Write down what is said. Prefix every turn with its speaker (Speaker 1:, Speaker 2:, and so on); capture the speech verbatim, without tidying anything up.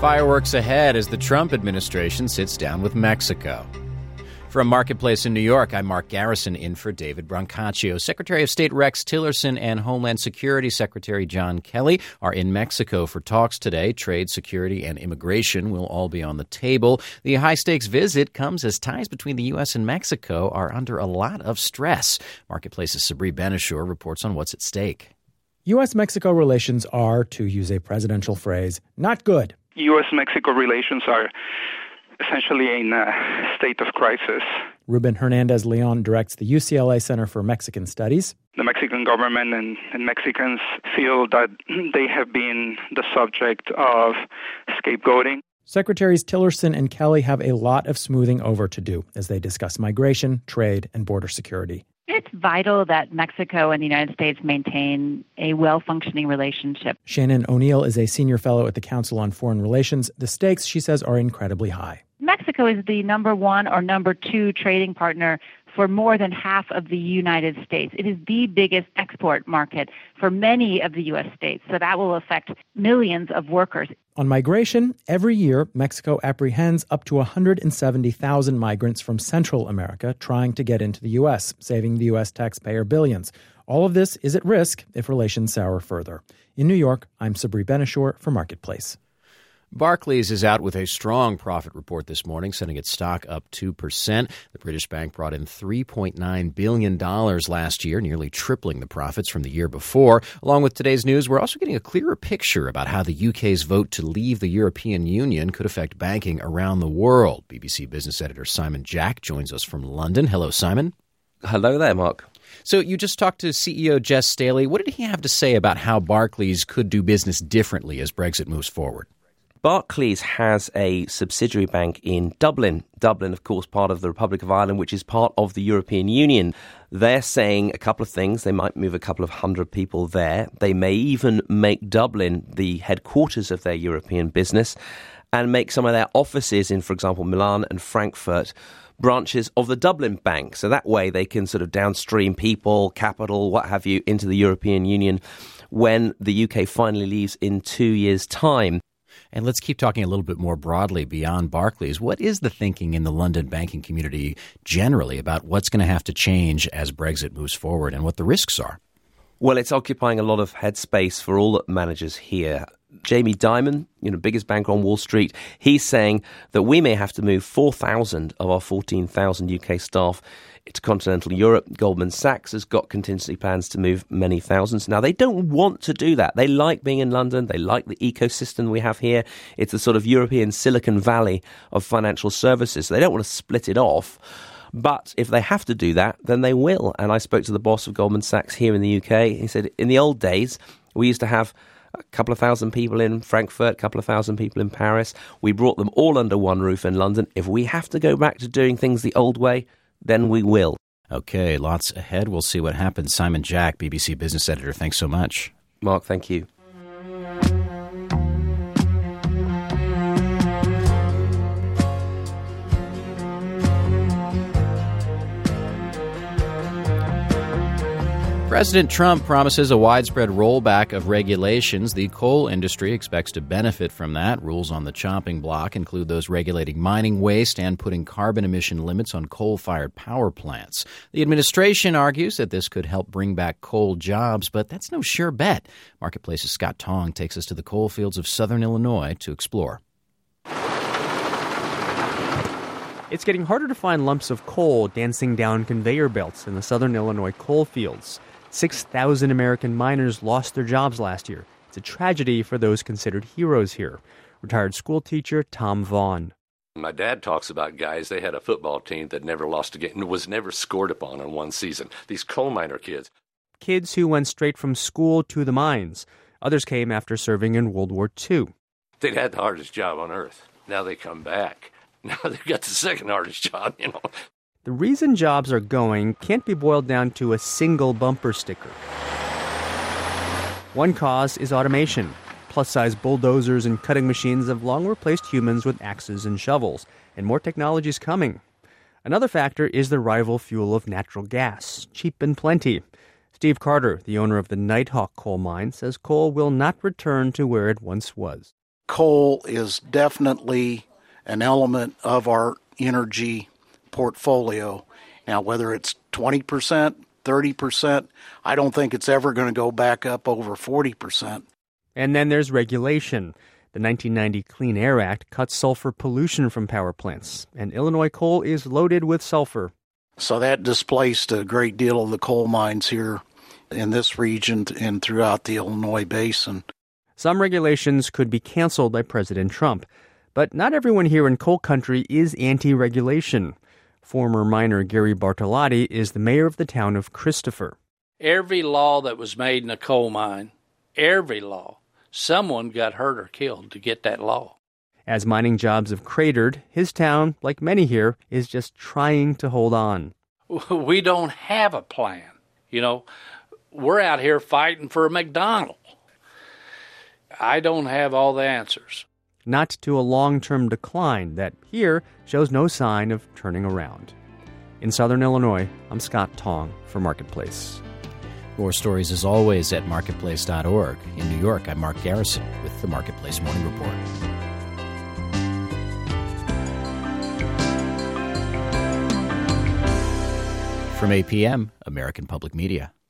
Speaker 1: Fireworks ahead as the Trump administration sits down with Mexico. From Marketplace in New York, I'm Mark Garrison in for David Brancaccio. Secretary of State Rex Tillerson and Homeland Security Secretary John Kelly are in Mexico for talks today. Trade, security, and immigration will all be on the table. The high-stakes visit comes as ties between the U S and Mexico are under a lot of stress. Marketplace's Sabri Benishur reports on what's at stake.
Speaker 2: U S-Mexico relations are, to use a presidential phrase, not good.
Speaker 3: U S-Mexico relations are essentially in a state of crisis.
Speaker 2: Ruben Hernandez-Leon directs the U C L A Center for Mexican Studies.
Speaker 3: The Mexican government and, and Mexicans feel that they have been the subject of scapegoating.
Speaker 2: Secretaries Tillerson and Kelly have a lot of smoothing over to do as they discuss migration, trade, and border security.
Speaker 4: It's vital that Mexico and the United States maintain a well-functioning relationship.
Speaker 2: Shannon O'Neill is a senior fellow at the Council on Foreign Relations. The stakes, she says, are incredibly high.
Speaker 4: Mexico is the number one or number two trading partner for more than half of the United States. It is the biggest export market for many of the U S states, so that will affect millions of workers.
Speaker 2: On migration, every year, Mexico apprehends up to one hundred seventy thousand migrants from Central America trying to get into the U S, saving the U S taxpayer billions. All of this is at risk if relations sour further. In New York, I'm Sabri Benishur for Marketplace.
Speaker 1: Barclays is out with a strong profit report this morning, sending its stock up two percent. The British bank brought in three point nine billion dollars last year, nearly tripling the profits from the year before. Along with today's news, we're also getting a clearer picture about how the U K's vote to leave the European Union could affect banking around the world. B B C business editor Simon Jack joins us from London. Hello, Simon.
Speaker 5: Hello there, Mark.
Speaker 1: So you just talked to C E O Jes Staley. What did he have to say about how Barclays could do business differently as Brexit moves forward?
Speaker 5: Barclays has a subsidiary bank in Dublin. Dublin, of course, part of the Republic of Ireland, which is part of the European Union. They're saying a couple of things. They might move a couple of hundred people there. They may even make Dublin the headquarters of their European business and make some of their offices in, for example, Milan and Frankfurt, branches of the Dublin Bank. So that way they can sort of downstream people, capital, what have you, into the European Union when the U K finally leaves in two years' time.
Speaker 1: And let's keep talking a little bit more broadly beyond Barclays. What is the thinking in the London banking community generally about what's going to have to change as Brexit moves forward and what the risks are?
Speaker 5: Well, it's occupying a lot of headspace for all managers here. Jamie Dimon, you know, biggest banker on Wall Street, he's saying that we may have to move four thousand of our fourteen thousand U K staff to continental Europe. Goldman Sachs has got contingency plans to move many thousands. Now, they don't want to do that. They like being in London. They like the ecosystem we have here. It's a sort of European Silicon Valley of financial services. They don't want to split it off. But if they have to do that, then they will. And I spoke to the boss of Goldman Sachs here in the U K. He said, in the old days, we used to have a couple of thousand people in Frankfurt, a couple of thousand people in Paris. We brought them all under one roof in London. If we have to go back to doing things the old way, then we will.
Speaker 1: Okay, lots ahead. We'll see what happens. Simon Jack, B B C business editor, thanks so much.
Speaker 5: Mark, thank you.
Speaker 1: President Trump promises a widespread rollback of regulations. The coal industry expects to benefit from that. Rules on the chopping block include those regulating mining waste and putting carbon emission limits on coal-fired power plants. The administration argues that this could help bring back coal jobs, but that's no sure bet. Marketplace's Scott Tong takes us to the coal fields of southern Illinois to explore.
Speaker 6: It's getting harder to find lumps of coal dancing down conveyor belts in the southern Illinois coal fields. six thousand American miners lost their jobs last year. It's a tragedy for those considered heroes here. Retired school teacher Tom Vaughn.
Speaker 7: My dad talks about guys, they had a football team that never lost a game and was never scored upon in one season. These coal miner kids.
Speaker 6: Kids who went straight from school to the mines. Others came after serving in World War Two.
Speaker 7: They'd had the hardest job on earth. Now they come back. Now they've got the second hardest job, you know.
Speaker 6: The reason jobs are going can't be boiled down to a single bumper sticker. One cause is automation. Plus-size bulldozers and cutting machines have long replaced humans with axes and shovels, and more technology is coming. Another factor is the rival fuel of natural gas, cheap and plenty. Steve Carter, the owner of the Nighthawk coal mine, says coal will not return to where it once was.
Speaker 8: coal is definitely an element of our energy portfolio. Now, whether it's twenty percent, thirty percent, I don't think it's ever going to go back up over forty percent.
Speaker 6: And then there's regulation. The nineteen ninety Clean Air Act cuts sulfur pollution from power plants, and Illinois coal is loaded with sulfur.
Speaker 8: So that displaced a great deal of the coal mines here in this region and throughout the Illinois basin.
Speaker 6: Some regulations could be canceled by President Trump, but not everyone here in coal country is anti-regulation. Former miner Gary Bartolotti is the mayor of the town of Christopher.
Speaker 9: Every law that was made in a coal mine, every law, someone got hurt or killed to get that law.
Speaker 6: As mining jobs have cratered, his town, like many here, is just trying to hold on.
Speaker 9: We don't have a plan. You know, we're out here fighting for a McDonald's. I don't have all the answers.
Speaker 6: Not to a long-term decline that here shows no sign of turning around. In Southern Illinois, I'm Scott Tong for Marketplace.
Speaker 1: More stories as always at marketplace dot org. In New York, I'm Mark Garrison with the Marketplace Morning Report. From A P M, American Public Media.